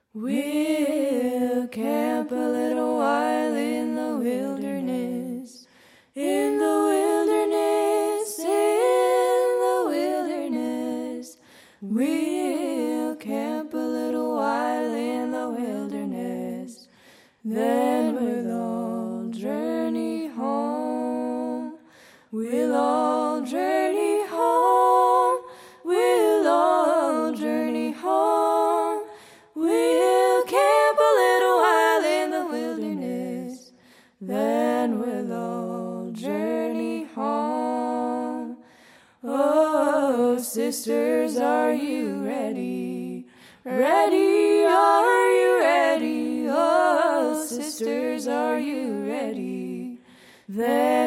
We'll camp a little while in the wilderness, in the wilderness, in the wilderness. We'll camp a little while in the wilderness, then we'll all journey home. We'll all journey home. We'll all journey home. We'll camp a little while in the wilderness, then we'll all journey home. Oh, sisters, are you ready? Ready, are you ready? Oh, sisters, are you ready? Then